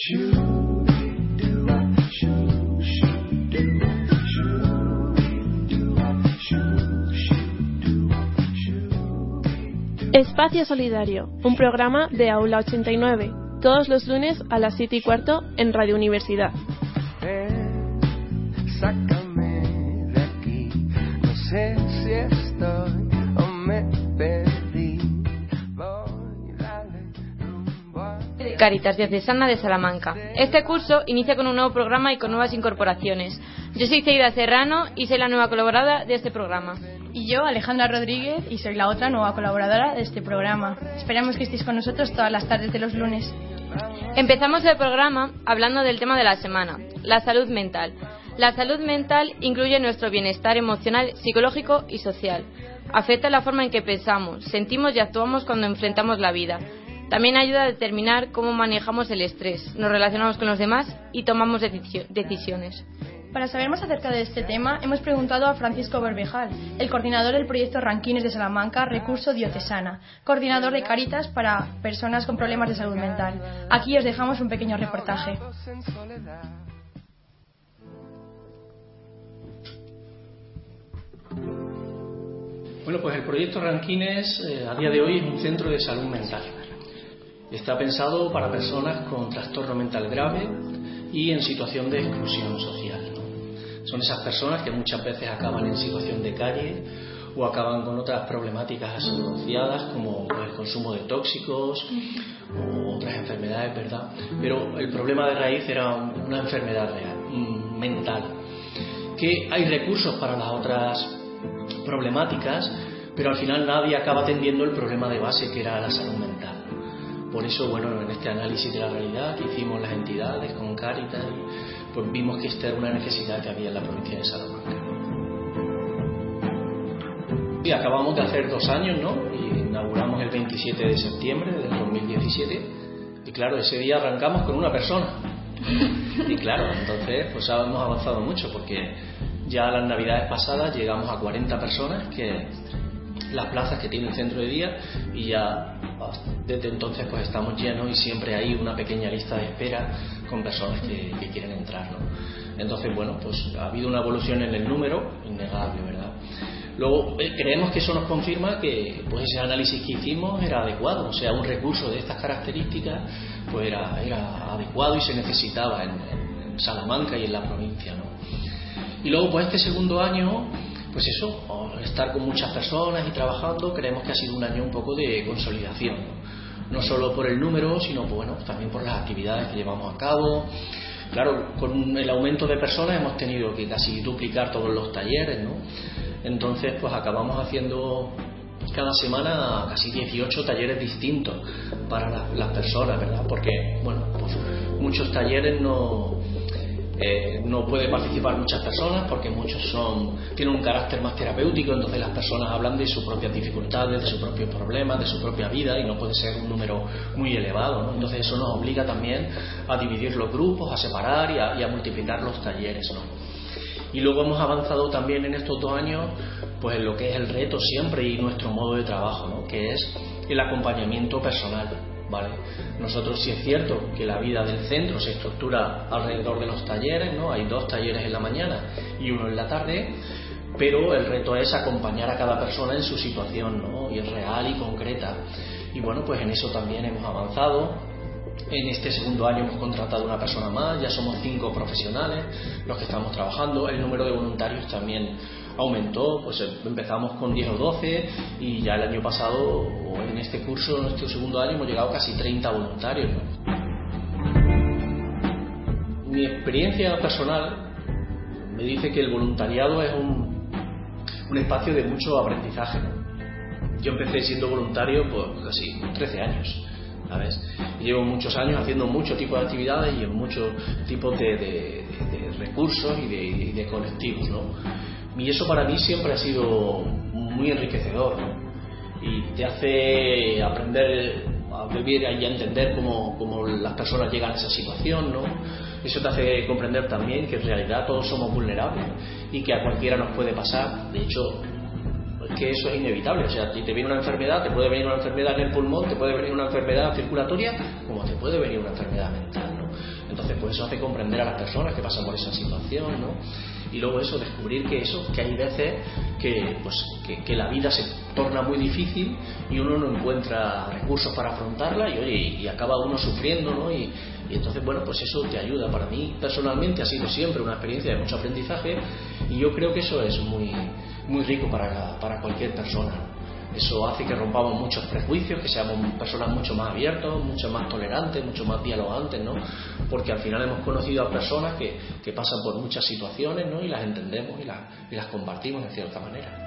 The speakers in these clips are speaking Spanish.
Espacio Solidario, un programa de Aula 89, todos los lunes a las 7:15 en Radio Universidad. Sácame de aquí, no sé si estoy o me perdí. Voy, dale, rumbo a... Cáritas Diocesana de Salamanca. Este curso inicia con un nuevo programa y con nuevas incorporaciones. Yo soy Ceida Serrano y soy la nueva colaboradora de este programa. Y yo, Alejandra Rodríguez, y soy la otra nueva colaboradora de este programa. Esperamos que estéis con nosotros todas las tardes de los lunes. Empezamos el programa hablando del tema de la semana, la salud mental. La salud mental incluye nuestro bienestar emocional, psicológico y social. Afecta la forma en que pensamos, sentimos y actuamos cuando enfrentamos la vida. También ayuda a determinar cómo manejamos el estrés, nos relacionamos con los demás y tomamos decisiones. Para saber más acerca de este tema, hemos preguntado a Francisco Berbejal, el coordinador del proyecto Ranquines de Salamanca, Recurso Diocesana, coordinador de Cáritas para personas con problemas de salud mental. Aquí os dejamos un pequeño reportaje. Bueno, pues el proyecto Ranquines a día de hoy es un centro de salud mental. Está pensado para personas con trastorno mental grave y en situación de exclusión social. Son esas personas que muchas veces acaban en situación de calle o acaban con otras problemáticas asociadas como el consumo de tóxicos o otras enfermedades, ¿verdad? Pero el problema de raíz era una enfermedad real, mental. Que hay recursos para las otras problemáticas, pero al final nadie acaba atendiendo el problema de base que era la salud mental. Por eso, bueno, en este análisis de la realidad que hicimos las entidades con Cáritas, pues vimos que esta era una necesidad que había en la provincia de Salamanca. Y acabamos de hacer 2 años, ¿no? Y inauguramos el 27 de septiembre del 2017. Y claro, ese día arrancamos con una persona. Y claro, entonces pues hemos avanzado mucho porque ya las navidades pasadas llegamos a 40 personas, que las plazas que tiene el centro de día, y ya desde entonces pues estamos llenos y siempre hay una pequeña lista de espera con personas que quieren entrar, ¿no? Entonces, bueno, pues ha habido una evolución en el número innegable, ¿verdad? Luego creemos que eso nos confirma que pues ese análisis que hicimos era adecuado, o sea, un recurso de estas características pues era adecuado y se necesitaba en Salamanca y en la provincia, ¿no? Y luego pues este segundo año, pues eso, estar con muchas personas y trabajando, creemos que ha sido un año un poco de consolidación, no solo por el número, sino bueno, también por las actividades que llevamos a cabo. Claro, con el aumento de personas hemos tenido que casi duplicar todos los talleres, ¿no? Entonces pues acabamos haciendo cada semana casi 18 talleres distintos para las personas, ¿verdad? Porque bueno, pues muchos talleres no pueden participar muchas personas porque muchos tienen un carácter más terapéutico, entonces las personas hablan de sus propias dificultades, de sus propios problemas, de su propia vida, y no puede ser un número muy elevado, ¿no? Entonces eso nos obliga también a dividir los grupos, a separar y a multiplicar los talleres, ¿no? Y luego hemos avanzado también en estos 2 años pues en lo que es el reto siempre y nuestro modo de trabajo, ¿no? Que es el acompañamiento personal, ¿vale? Nosotros sí es cierto que la vida del centro se estructura alrededor de los talleres, ¿no? Hay 2 talleres en la mañana y 1 en la tarde, pero el reto es acompañar a cada persona en su situación, ¿no? Y es real y concreta. Y bueno, pues en eso también hemos avanzado. En este segundo año hemos contratado una persona más, ya somos 5 profesionales los que estamos trabajando. El número de voluntarios también aumentó, pues empezamos con 10 o 12 y ya el año pasado, o en este curso, en este segundo año, hemos llegado a casi 30 voluntarios, ¿no? Mi experiencia personal me dice que el voluntariado es un espacio de mucho aprendizaje, ¿no? Yo empecé siendo voluntario pues casi 13 años, ¿sabes? Llevo muchos años haciendo muchos tipos de actividades y en muchos tipos de recursos y de colectivos, ¿no? Y eso para mí siempre ha sido muy enriquecedor, ¿no? Y te hace aprender a vivir y a entender cómo las personas llegan a esa situación, ¿no? Eso te hace comprender también que en realidad todos somos vulnerables y que a cualquiera nos puede pasar. De hecho, es que eso es inevitable. O sea, si te viene una enfermedad, te puede venir una enfermedad en el pulmón, te puede venir una enfermedad circulatoria, como te puede venir una enfermedad mental, ¿no? Entonces, pues eso hace comprender a las personas que pasan por esa situación, ¿no? Y luego eso, descubrir que hay veces que la vida se torna muy difícil y uno no encuentra recursos para afrontarla y acaba uno sufriendo, ¿no? Y entonces, bueno, pues eso te ayuda. Para mí, personalmente, ha sido siempre una experiencia de mucho aprendizaje y yo creo que eso es muy, muy rico para cualquier persona, ¿no? Eso hace que rompamos muchos prejuicios, que seamos personas mucho más abiertas, mucho más tolerantes, mucho más dialogantes, ¿no? Porque al final hemos conocido a personas que pasan por muchas situaciones, ¿no? Y las entendemos y las compartimos de cierta manera.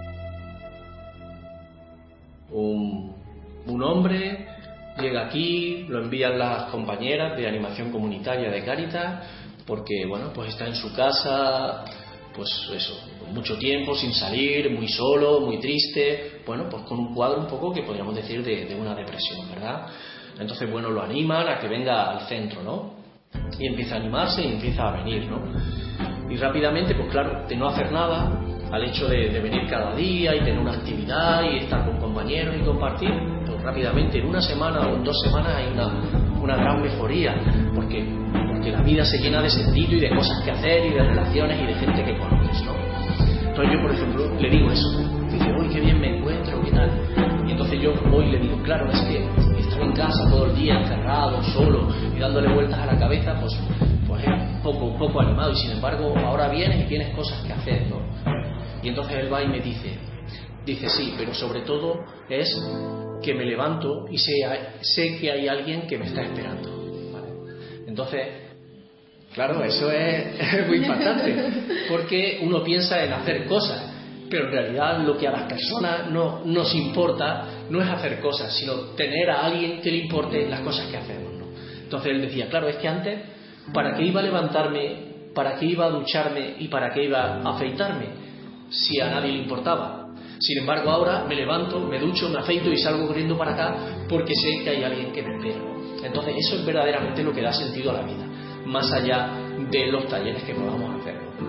Un hombre llega aquí, lo envían las compañeras de animación comunitaria de Cáritas, porque bueno, pues está en su casa, pues eso, mucho tiempo sin salir, muy solo, muy triste, bueno, pues con un cuadro un poco que podríamos decir de una depresión, ¿verdad? Entonces, bueno, lo animan a que venga al centro, ¿no? Y empieza a animarse y empieza a venir, ¿no? Y rápidamente, pues claro, de no hacer nada, al hecho de venir cada día y tener una actividad y estar con compañeros y compartir, pues rápidamente en una semana o en 2 semanas hay una gran mejoría, porque la vida se llena de sentido y de cosas que hacer y de relaciones y de gente que conoces, ¿no? Entonces yo, por ejemplo, le digo eso, dice, uy, qué bien me encuentro, qué tal, y entonces yo voy y le digo, claro, es que estar en casa todo el día encerrado, solo y dándole vueltas a la cabeza, pues es poco animado, y sin embargo ahora vienes y tienes cosas que hacer, ¿no? Y entonces él va y me dice sí, pero sobre todo es que me levanto y sé que hay alguien que me está esperando, ¿vale? Entonces, claro, eso es muy impactante, porque uno piensa en hacer cosas, pero en realidad lo que a las personas no nos importa no es hacer cosas, sino tener a alguien que le importe las cosas que hacemos, ¿no? Entonces él decía, claro, es que antes, ¿para qué iba a levantarme? ¿Para qué iba a ducharme? ¿Y para qué iba a afeitarme? Si a nadie le importaba. Sin embargo, ahora me levanto, me ducho, me afeito y salgo corriendo para acá porque sé que hay alguien que me espera, ¿no? Entonces eso es verdaderamente lo que da sentido a la vida, más allá de los talleres que podamos hacer, ¿no?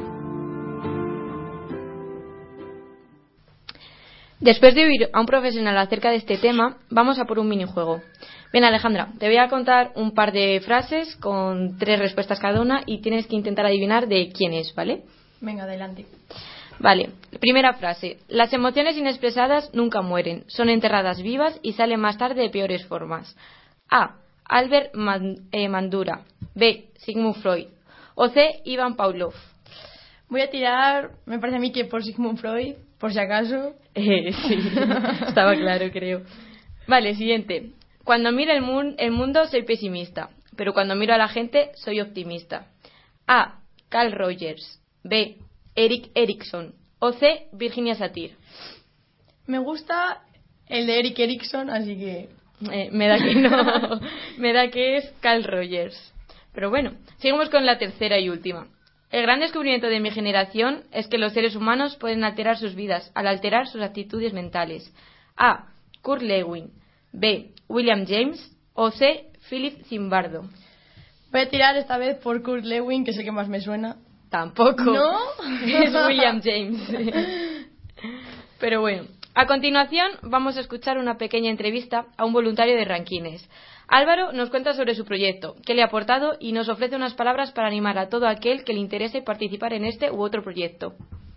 Después de oír a un profesional acerca de este tema, vamos a por un minijuego. Bien, Alejandra, te voy a contar un par de frases con 3 respuestas cada una y tienes que intentar adivinar de quién es, ¿vale? Venga, adelante. Vale, primera frase. Las emociones inexpresadas nunca mueren, son enterradas vivas y salen más tarde de peores formas. A. Albert Bandura. B. Sigmund Freud. O C. Ivan Pavlov. Voy a tirar, me parece a mí que por Sigmund Freud, por si acaso. Sí, estaba claro, creo. Vale, siguiente. Cuando miro el mundo soy pesimista, pero cuando miro a la gente soy optimista. A. Carl Rogers. B. Erik Erikson. O C. Virginia Satir. Me gusta el de Erik Erikson, así que... me da que no. Me da que es Carl Rogers. Pero bueno, seguimos con la tercera y última. El gran descubrimiento de mi generación es que los seres humanos pueden alterar sus vidas al alterar sus actitudes mentales. A. Kurt Lewin. B. William James. O C. Philip Zimbardo. Voy a tirar esta vez por Kurt Lewin, que es el que más me suena. Tampoco. ¿No? Es William James. Pero bueno, a continuación vamos a escuchar una pequeña entrevista a un voluntario de Ranquines. Álvaro nos cuenta sobre su proyecto, qué le ha aportado y nos ofrece unas palabras para animar a todo aquel que le interese participar en este u otro proyecto.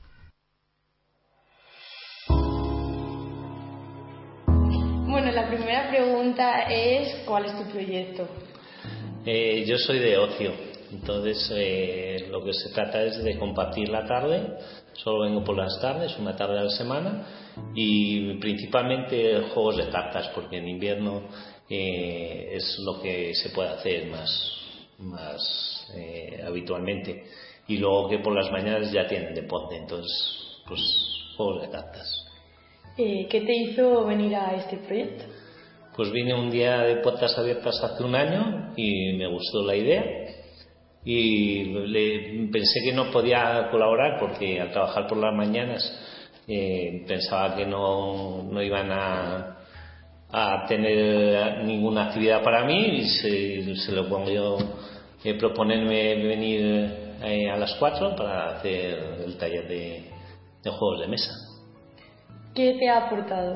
Bueno, la primera pregunta es ¿cuál es tu proyecto? Yo soy de ocio, entonces lo que se trata es de compartir la tarde. Solo vengo por las tardes, una tarde a la semana, y principalmente juegos de cartas, porque en invierno es lo que se puede hacer más habitualmente, y luego que por las mañanas ya tienen deporte, entonces pues juegos de cartas. ¿Qué te hizo venir a este proyecto? Pues vine un día de puertas abiertas hace un año y me gustó la idea y pensé que no podía colaborar porque al trabajar por las mañanas pensaba que no iban a tener ninguna actividad para mí, y se lo pongo yo proponerme venir a las 4 para hacer el taller de juegos de mesa. ¿Qué te ha aportado?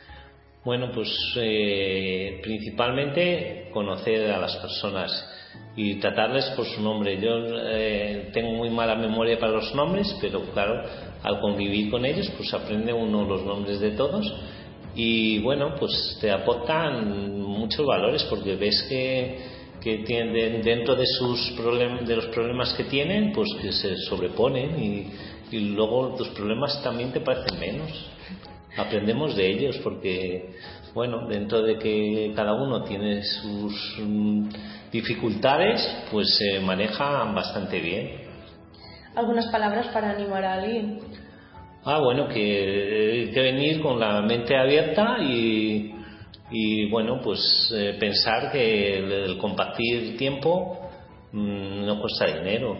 Bueno, pues principalmente conocer a las personas y tratarles por su nombre. Yo tengo muy mala memoria para los nombres, pero claro, al convivir con ellos pues aprende uno los nombres de todos y bueno, pues te aportan muchos valores porque ves que tienen, dentro de de los problemas que tienen, pues que se sobreponen y luego los problemas también te parecen menos. Aprendemos de ellos porque bueno, dentro de que cada uno tiene sus dificultades, pues se manejan bastante bien. ¿Algunas palabras para animar a alguien? Bueno, que hay que venir con la mente abierta y bueno, pues pensar que el compartir tiempo no cuesta dinero.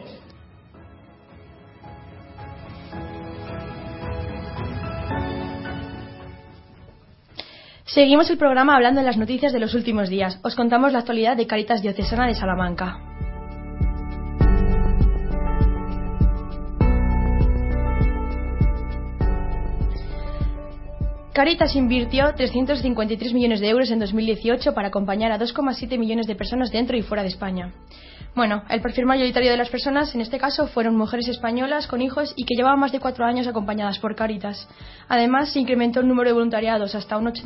Seguimos el programa hablando de las noticias de los últimos días. Os contamos la actualidad de Cáritas Diocesana de Salamanca. Cáritas invirtió 353 millones de euros en 2018 para acompañar a 2,7 millones de personas dentro y fuera de España. Bueno, el perfil mayoritario de las personas en este caso fueron mujeres españolas con hijos y que llevaban más de 4 años acompañadas por Cáritas. Además, se incrementó el número de voluntariados hasta un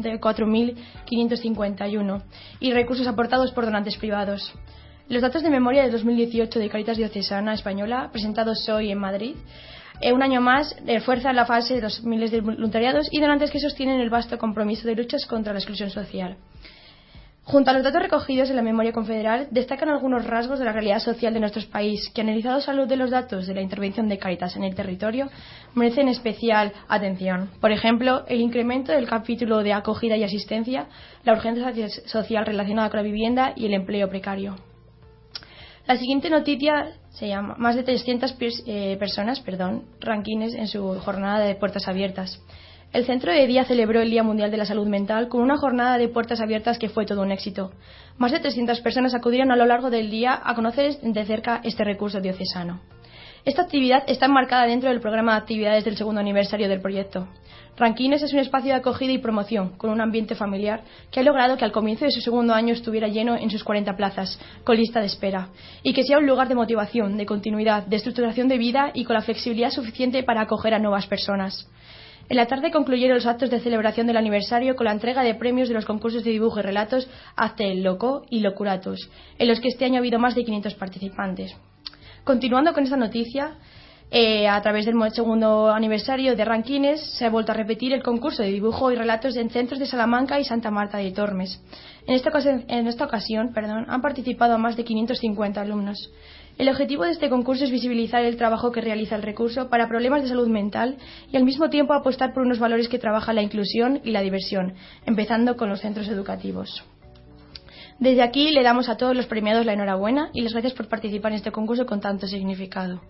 84.551 y recursos aportados por donantes privados. Los datos de memoria de 2018 de Cáritas Diocesana Española, presentados hoy en Madrid, un año más refuerzan la fase de los miles de voluntariados y donantes que sostienen el vasto compromiso de luchas contra la exclusión social. Junto a los datos recogidos en la memoria confederal, destacan algunos rasgos de la realidad social de nuestro país que, analizados a luz de los datos de la intervención de Cáritas en el territorio, merecen especial atención. Por ejemplo, el incremento del capítulo de acogida y asistencia, la urgencia social relacionada con la vivienda y el empleo precario. La siguiente noticia se llama más de 300 personas, ranquines en su jornada de puertas abiertas. El centro de día celebró el Día Mundial de la Salud Mental con una jornada de puertas abiertas que fue todo un éxito. Más de 300 personas acudieron a lo largo del día a conocer de cerca este recurso diocesano. Esta actividad está enmarcada dentro del programa de actividades del segundo aniversario del proyecto. Ranquines es un espacio de acogida y promoción, con un ambiente familiar, que ha logrado que al comienzo de su segundo año estuviera lleno en sus 40 plazas, con lista de espera, y que sea un lugar de motivación, de continuidad, de estructuración de vida y con la flexibilidad suficiente para acoger a nuevas personas. En la tarde concluyeron los actos de celebración del aniversario con la entrega de premios de los concursos de dibujo y relatos Hazte el Loco y Locuratus, en los que este año ha habido más de 500 participantes. Continuando con esta noticia, a través del segundo aniversario de Ranquines se ha vuelto a repetir el concurso de dibujo y relatos en centros de Salamanca y Santa Marta de Tormes. En esta ocasión, han participado más de 550 alumnos. El objetivo de este concurso es visibilizar el trabajo que realiza el recurso para problemas de salud mental y al mismo tiempo apostar por unos valores que trabajan la inclusión y la diversión, empezando con los centros educativos. Desde aquí le damos a todos los premiados la enhorabuena y las gracias por participar en este concurso con tanto significado.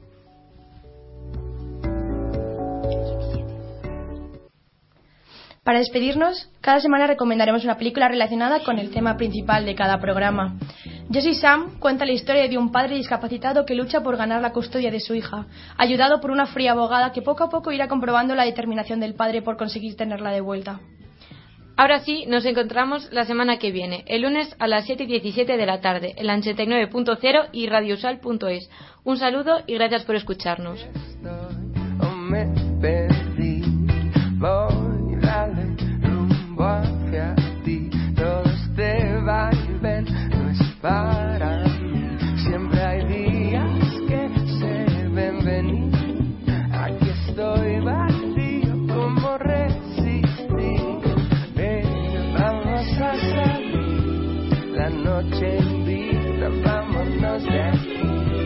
Para despedirnos, cada semana recomendaremos una película relacionada con el tema principal de cada programa. Yo soy Sam cuenta la historia de un padre discapacitado que lucha por ganar la custodia de su hija, ayudado por una fría abogada que poco a poco irá comprobando la determinación del padre por conseguir tenerla de vuelta. Ahora sí, nos encontramos la semana que viene, el lunes a las 7:17 de la tarde, en la 89.0 y radiousal.es. Un saludo y gracias por escucharnos. Dale rumbo hacia ti, todo este vaivén no es para mí. Siempre hay días que se ven venir. Aquí estoy vacío, como resistir. Ven, vamos a salir, la noche invita, vámonos de aquí.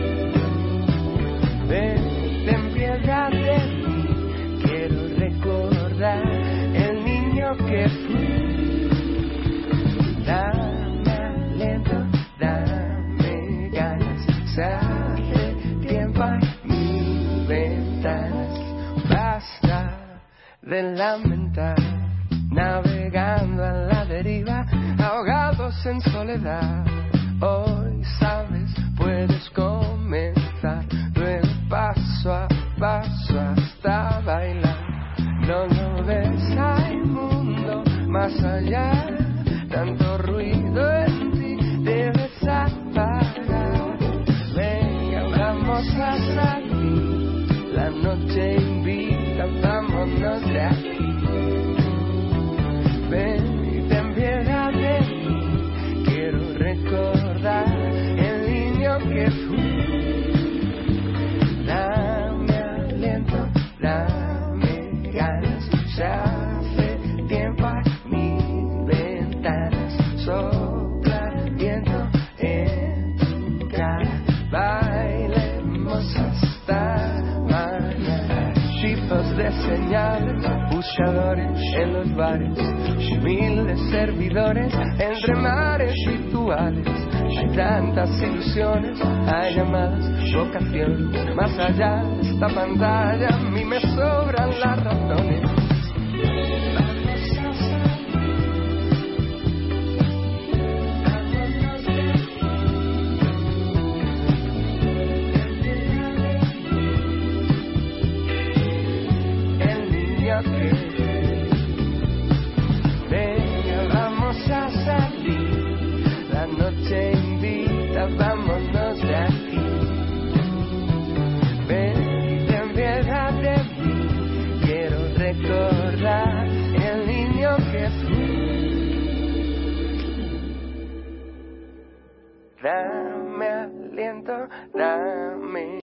Ven, ten piedad de mí, quiero recordar el niño que fui. Dame aliento, dame ganas, sale tiempo en mis ventanas. Basta de lamentar, navegando a la deriva, ahogados en soledad. Hoy sabes, puedes comenzar, luego paso a paso hasta bailar. No lo ves, hay mundo más allá, tanto ruido en ti debes apagar. salir, la noche invita, vámonos de aquí. Ven y ten piedad de mí, quiero recordar el niño que fui. Dame aliento, dame ganas, se hace tiempo a mis ventanas, sopla viento en tu cara, bailemos hasta mañana. Chifos de señales, buceadores en los bares, humildes servidores entre mares rituales. Hay tantas ilusiones, hay llamadas, vocaciones. Más allá de esta pantalla, a mí me sobran las razones. El niño que venga, vamos a salir, la noche invita, vámonos de aquí. Ven y ten piedad de mí, quiero recordar el niño que fui. Dame aliento, dame